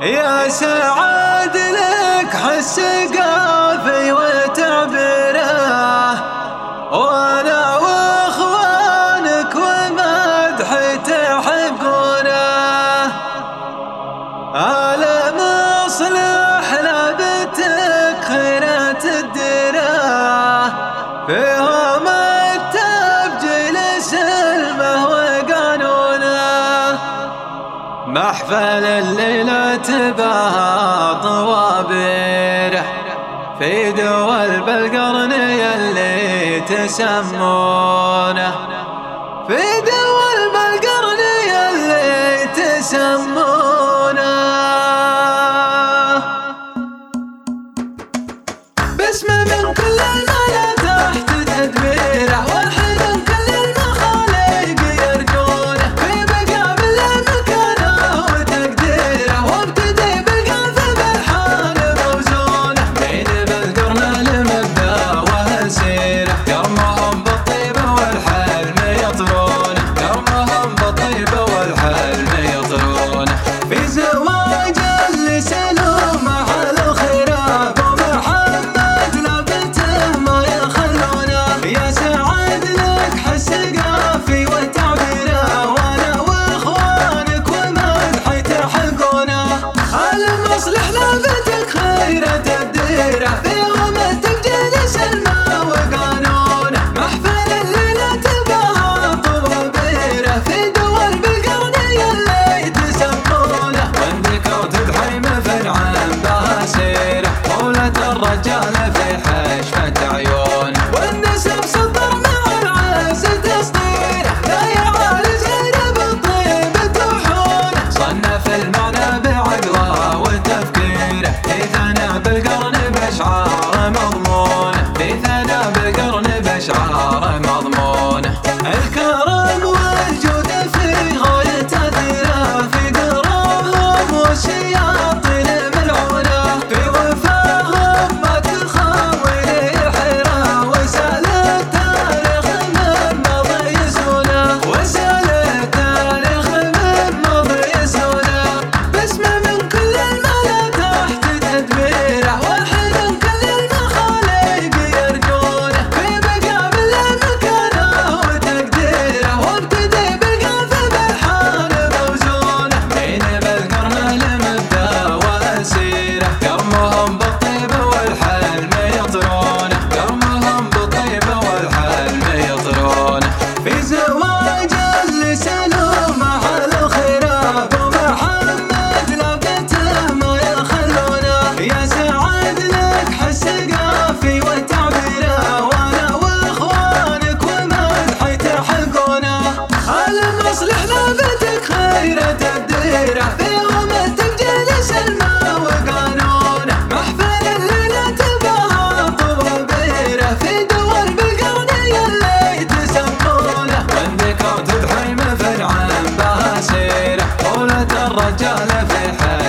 يا سعد لك حس قافي وتعبيره، وانا واخوانك ومدح تحقونه. على مصلح لابتك خيرات الديره، فيهم التبجيل سلمه وقانونه. محفل الليلة تباهى طوابيره، في دول بالقرن يلي تسمونه، في دول بالقرن يلي تسمونه. باسمه من كل الملا تحت تدبيره، والحلم كل المخاليق يرجونه. في بقى بالمكانه وتقديره، وابتدي بالقاف بالحال موزونه. بين بالقرن المبدا وهسيره، كرمهم بالطيبه والحلم يطرونه، كرمهم بالطيبه والحلم يطرونه. في زواج اللي سلوا مع الخيرات، ومحمد لابته ما يخلونه. يا سعد لك حس قافي وتعبيره، وانا واخوانك ومدح تحقونه. المصلح لابتك خيرة تبديره، فيهم التبجيل سلمه وقانونه. محفل الليلة تباهى طوابيره، في دول بالقرن يلي تسمونه. وان ذكرت بحيمه فرعان بها سيره، قولة الرجال في حشفة عيونه. والنسب صدر مع العز تصديره، لا يعالج غير بالطيب طحونه. صنف المعنى بعقله وتفكيره، في ثنى بالقرن باشعار مضمونه، في ثنى بالقرن باشعار مضمونه. الكرم والجود في غاية تأثيره، في قراهم والشياطين ملعونه. في وفاهم ما تخاوي الحيرة، وسال التاريخ من ماضي يسونه، وسال التاريخ من ماضي يسونه. باسمه من كل الملا تحت تدبيره، والحلم كل المخاليق يرجونه. في بقى بالمكانه وتقديره، وابتدي بالقاف بالحال موزونه. بين بالقرن المبدا واسيره، كرمهم بالطيبه والحلم يطرونه، كرمهم بالطيبه والحلم يطرونه. في زواج اللي سلوا مع الخيرات، ومحمد لابته ما يخلونه. يا سعد لك حس قافي وتعبيره، وانا واخوانك ومدح تحقونه. المصلح لابتك خيرة تبديره، فيهم التبجيل سلمه وقانونه. محفل الليلة تباهى طوابيره، في دول بالقرن يلي تسمونه. وان ذكرت بحيمه فرعان بها سيره، قولة الرجال في حال